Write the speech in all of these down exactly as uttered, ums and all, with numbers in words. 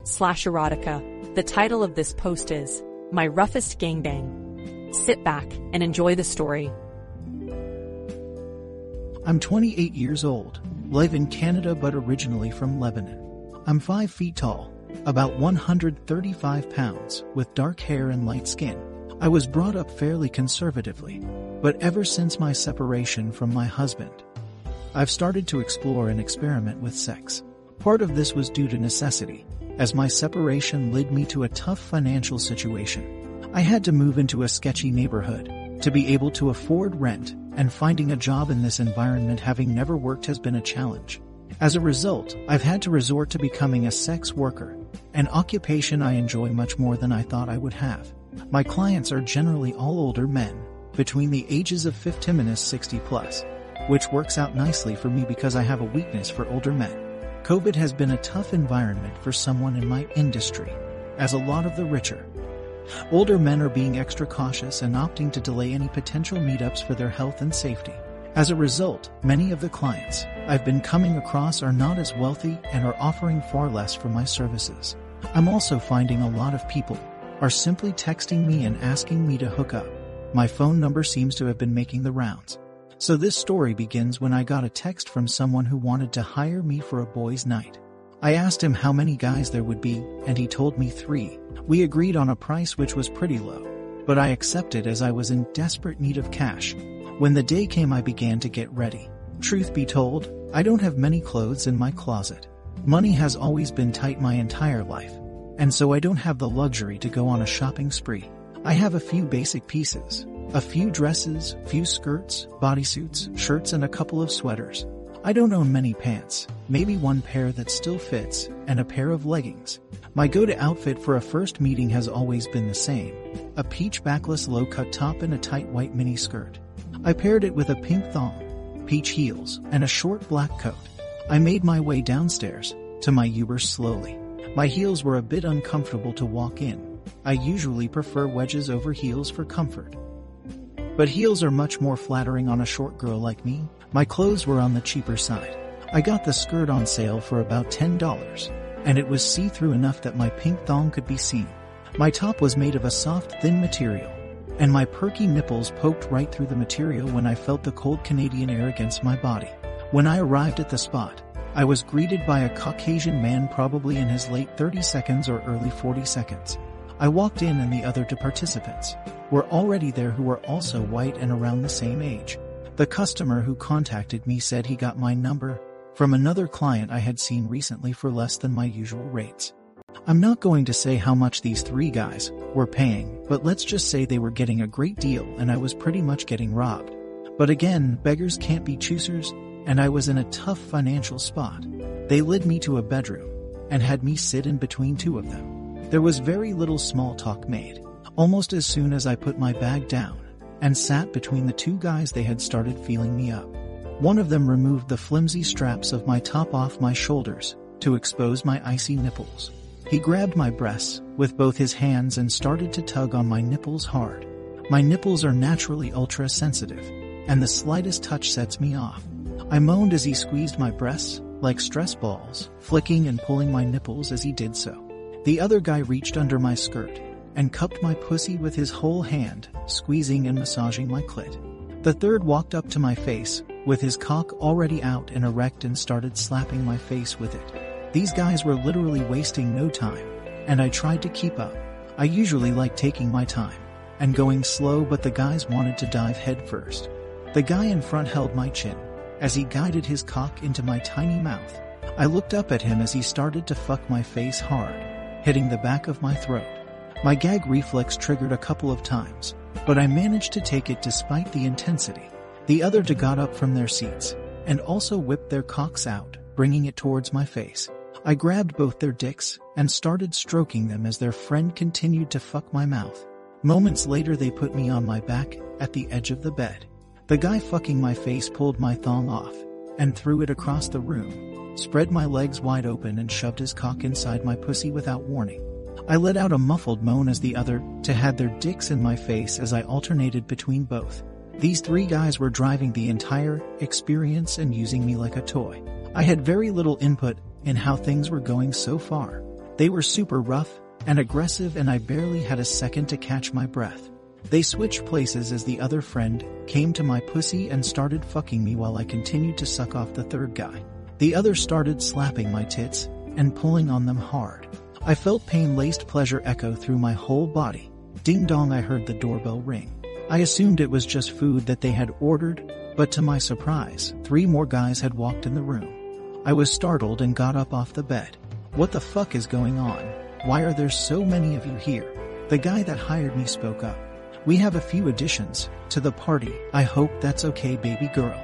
slash erotica. The title of this post is My Roughest Gangbang. Sit back and enjoy the story. I'm twenty-eight years old, live in Canada but originally from Lebanon. I'm five feet tall, about one hundred thirty-five pounds, with dark hair and light skin. I was brought up fairly conservatively, but ever since my separation from my husband, I've started to explore and experiment with sex. Part of this was due to necessity, as my separation led me to a tough financial situation. I had to move into a sketchy neighborhood to be able to afford rent, and finding a job in this environment having never worked has been a challenge. As a result, I've had to resort to becoming a sex worker, an occupation I enjoy much more than I thought I would have. My clients are generally all older men, between the ages of fifty to sixty plus, which works out nicely for me because I have a weakness for older men. COVID has been a tough environment for someone in my industry, as a lot of the richer, older men are being extra cautious and opting to delay any potential meetups for their health and safety. As a result, many of the clients I've been coming across are not as wealthy and are offering far less for my services. I'm also finding a lot of people are simply texting me and asking me to hook up. My phone number seems to have been making the rounds. So this story begins when I got a text from someone who wanted to hire me for a boys' night. I asked him how many guys there would be, and he told me three. We agreed on a price which was pretty low, but I accepted as I was in desperate need of cash. When the day came, I began to get ready. Truth be told, I don't have many clothes in my closet. Money has always been tight my entire life, and so I don't have the luxury to go on a shopping spree. I have a few basic pieces, a few dresses, few skirts, bodysuits, shirts, and a couple of sweaters. I don't own many pants, maybe one pair that still fits, and a pair of leggings. My go-to outfit for a first meeting has always been the same, a peach backless low-cut top and a tight white mini skirt. I paired it with a pink thong, peach heels, and a short black coat. I made my way downstairs to my Uber slowly. My heels were a bit uncomfortable to walk in. I usually prefer wedges over heels for comfort, but heels are much more flattering on a short girl like me. My clothes were on the cheaper side. I got the skirt on sale for about ten dollars, and it was see-through enough that my pink thong could be seen. My top was made of a soft, thin material, and my perky nipples poked right through the material when I felt the cold Canadian air against my body. When I arrived at the spot, I was greeted by a Caucasian man probably in his late thirty seconds or early forty seconds. I walked in and the other two participants were already there who were also white and around the same age. The customer who contacted me said he got my number from another client I had seen recently for less than my usual rates. I'm not going to say how much these three guys were paying, but let's just say they were getting a great deal and I was pretty much getting robbed. But again, beggars can't be choosers, and I was in a tough financial spot. They led me to a bedroom and had me sit in between two of them. There was very little small talk made. Almost as soon as I put my bag down and sat between the two guys, they had started feeling me up. One of them removed the flimsy straps of my top off my shoulders to expose my icy nipples. He grabbed my breasts with both his hands and started to tug on my nipples hard. My nipples are naturally ultra sensitive, and the slightest touch sets me off. I moaned as he squeezed my breasts like stress balls, flicking and pulling my nipples as he did so. The other guy reached under my skirt and cupped my pussy with his whole hand, squeezing and massaging my clit. The third walked up to my face with his cock already out and erect and started slapping my face with it. These guys were literally wasting no time, and I tried to keep up. I usually like taking my time and going slow, but the guys wanted to dive head first. The guy in front held my chin as he guided his cock into my tiny mouth. I looked up at him as he started to fuck my face hard, hitting the back of my throat. My gag reflex triggered a couple of times, but I managed to take it despite the intensity. The other two got up from their seats and also whipped their cocks out, bringing it towards my face. I grabbed both their dicks and started stroking them as their friend continued to fuck my mouth. Moments later, they put me on my back at the edge of the bed. The guy fucking my face pulled my thong off and threw it across the room, spread my legs wide open and shoved his cock inside my pussy without warning. I let out a muffled moan as the other two had their dicks in my face as I alternated between both. These three guys were driving the entire experience and using me like a toy. I had very little input in how things were going so far. They were super rough and aggressive, and I barely had a second to catch my breath. They switched places as the other friend came to my pussy and started fucking me while I continued to suck off the third guy. The other started slapping my tits and pulling on them hard. I felt pain-laced pleasure echo through my whole body. Ding dong, I heard the doorbell ring. I assumed it was just food that they had ordered, but to my surprise, three more guys had walked in the room. I was startled and got up off the bed. What the fuck is going on? Why are there so many of you here? The guy that hired me spoke up. We have a few additions to the party. I hope that's okay, baby girl.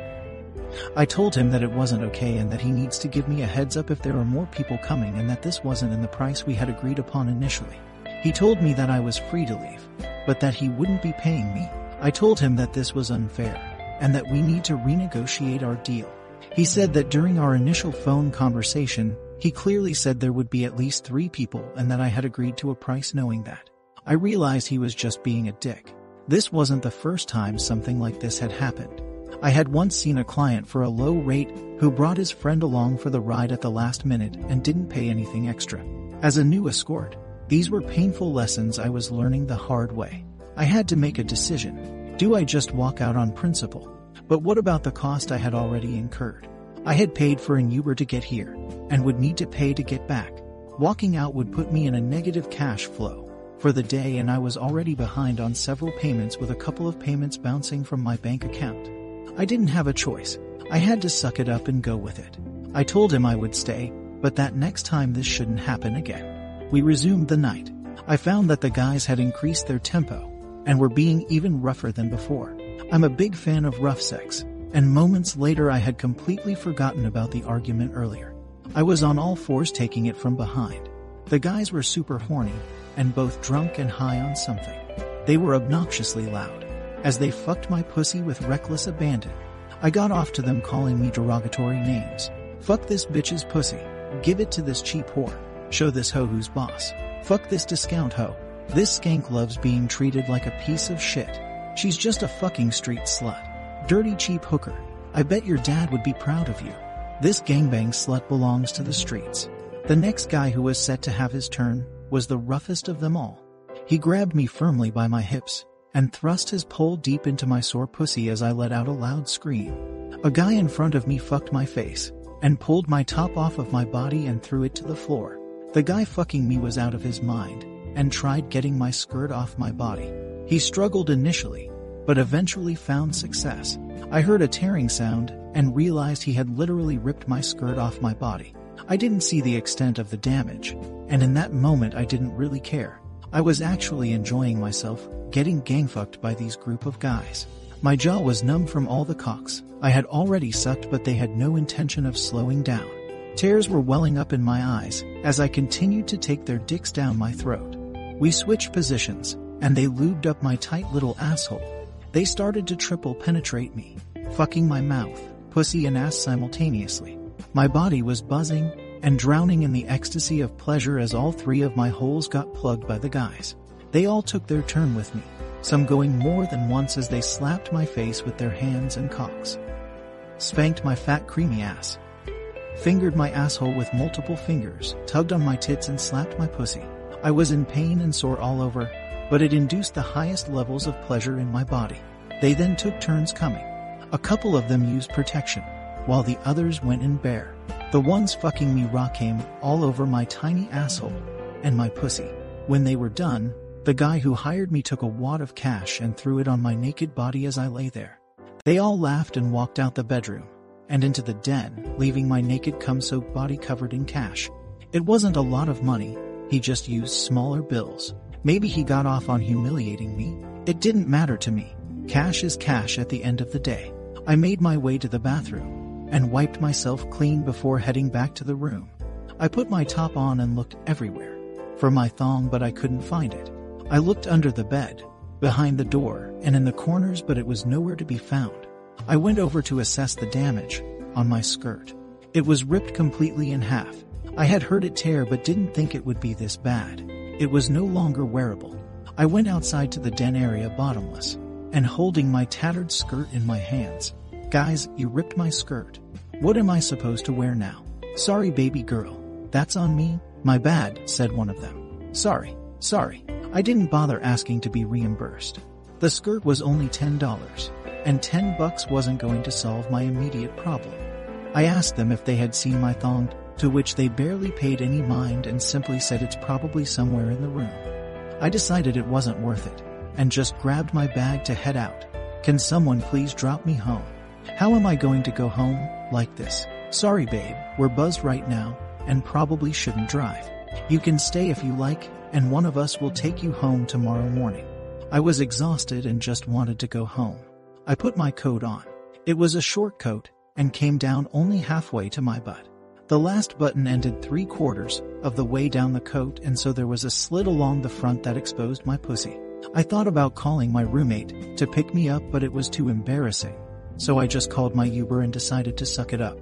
I told him that it wasn't okay and that he needs to give me a heads up if there are more people coming, and that this wasn't in the price we had agreed upon initially. He told me that I was free to leave, but that he wouldn't be paying me. I told him that this was unfair and that we need to renegotiate our deal. He said that during our initial phone conversation, he clearly said there would be at least three people and that I had agreed to a price knowing that. I realized he was just being a dick. This wasn't the first time something like this had happened. I had once seen a client for a low rate who brought his friend along for the ride at the last minute and didn't pay anything extra. As a new escort, these were painful lessons I was learning the hard way. I had to make a decision. Do I just walk out on principle? But what about the cost I had already incurred? I had paid for an Uber to get here and would need to pay to get back. Walking out would put me in a negative cash flow for the day, and I was already behind on several payments, with a couple of payments bouncing from my bank account. I didn't have a choice. I had to suck it up and go with it. I told him I would stay, but that next time this shouldn't happen again. We resumed the night. I found that the guys had increased their tempo and were being even rougher than before. I'm a big fan of rough sex, and moments later I had completely forgotten about the argument earlier. I was on all fours taking it from behind. The guys were super horny and both drunk and high on something. They were obnoxiously loud as they fucked my pussy with reckless abandon. I got off to them calling me derogatory names. Fuck this bitch's pussy. Give it to this cheap whore. Show this hoe who's boss. Fuck this discount hoe. This skank loves being treated like a piece of shit. She's just a fucking street slut. Dirty cheap hooker. I bet your dad would be proud of you. This gangbang slut belongs to the streets. The next guy who was set to have his turn was the roughest of them all. He grabbed me firmly by my hips and thrust his pole deep into my sore pussy as I let out a loud scream. A guy in front of me fucked my face and pulled my top off of my body and threw it to the floor. The guy fucking me was out of his mind and tried getting my skirt off my body. He struggled initially, but eventually found success. I heard a tearing sound and realized he had literally ripped my skirt off my body. I didn't see the extent of the damage, and in that moment I didn't really care. I was actually enjoying myself, getting gang-fucked by these group of guys. My jaw was numb from all the cocks I had already sucked, but they had no intention of slowing down. Tears were welling up in my eyes as I continued to take their dicks down my throat. We switched positions, and they lubed up my tight little asshole. They started to triple penetrate me, fucking my mouth, pussy and ass simultaneously. My body was buzzing and drowning in the ecstasy of pleasure as all three of my holes got plugged by the guys. They all took their turn with me, some going more than once as they slapped my face with their hands and cocks, spanked my fat creamy ass, fingered my asshole with multiple fingers, tugged on my tits and slapped my pussy. I was in pain and sore all over, but it induced the highest levels of pleasure in my body. They then took turns coming. A couple of them used protection, while the others went in bare. The ones fucking me raw came all over my tiny asshole and my pussy. When they were done, the guy who hired me took a wad of cash and threw it on my naked body as I lay there. They all laughed and walked out the bedroom and into the den, leaving my naked cum-soaked body covered in cash. It wasn't a lot of money. He just used smaller bills. Maybe he got off on humiliating me. It didn't matter to me. Cash is cash at the end of the day. I made my way to the bathroom and wiped myself clean before heading back to the room. I put my top on and looked everywhere for my thong, but I couldn't find it. I looked under the bed, behind the door, and in the corners, but it was nowhere to be found. I went over to assess the damage on my skirt. It was ripped completely in half. I had heard it tear but didn't think it would be this bad. It was no longer wearable. I went outside to the den area bottomless and holding my tattered skirt in my hands. Guys, you ripped my skirt. What am I supposed to wear now? Sorry, baby girl. That's on me. "My bad," said one of them. Sorry, sorry. I didn't bother asking to be reimbursed. The skirt was only ten dollars, and ten bucks wasn't going to solve my immediate problem. I asked them if they had seen my thong, to which they barely paid any mind and simply said it's probably somewhere in the room. I decided it wasn't worth it, and just grabbed my bag to head out. "Can someone please drop me home? How am I going to go home like this?" "Sorry babe, we're buzzed right now, and probably shouldn't drive. You can stay if you like, and one of us will take you home tomorrow morning." I was exhausted and just wanted to go home. I put my coat on. It was a short coat, and came down only halfway to my butt. The last button ended three quarters of the way down the coat, and so there was a slit along the front that exposed my pussy. I thought about calling my roommate to pick me up, but it was too embarrassing, so I just called my Uber and decided to suck it up,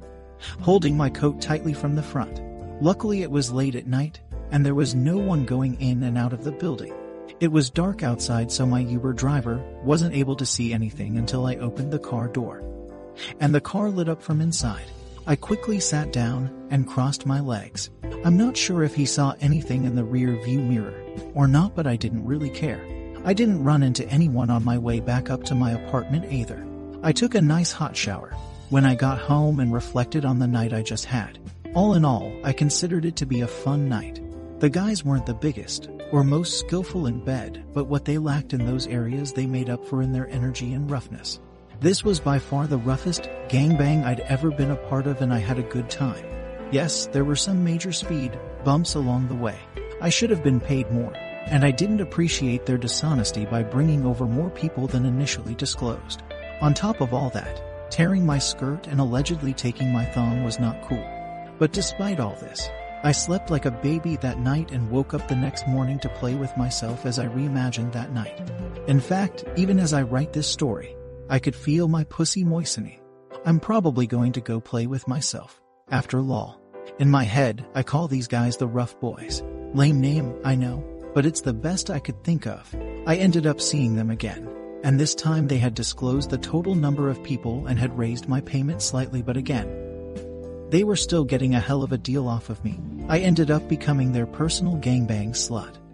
holding my coat tightly from the front. Luckily it was late at night, and there was no one going in and out of the building. It was dark outside, so my Uber driver wasn't able to see anything until I opened the car door, and the car lit up from inside. I quickly sat down and crossed my legs. I'm not sure if he saw anything in the rear view mirror or not, but I didn't really care. I didn't run into anyone on my way back up to my apartment either. I took a nice hot shower when I got home and reflected on the night I just had. All in all, I considered it to be a fun night. The guys weren't the biggest or most skillful in bed, but what they lacked in those areas they made up for in their energy and roughness. This was by far the roughest gangbang I'd ever been a part of, and I had a good time. Yes, there were some major speed bumps along the way. I should have been paid more, and I didn't appreciate their dishonesty by bringing over more people than initially disclosed. On top of all that, tearing my skirt and allegedly taking my thong was not cool. But despite all this, I slept like a baby that night and woke up the next morning to play with myself as I reimagined that night. In fact, even as I write this story, I could feel my pussy moistening. I'm probably going to go play with myself after lol. In my head, I call these guys the Rough Boys. Lame name, I know, but it's the best I could think of. I ended up seeing them again, and this time they had disclosed the total number of people and had raised my payment slightly, but again, they were still getting a hell of a deal off of me. I ended up becoming their personal gangbang slut.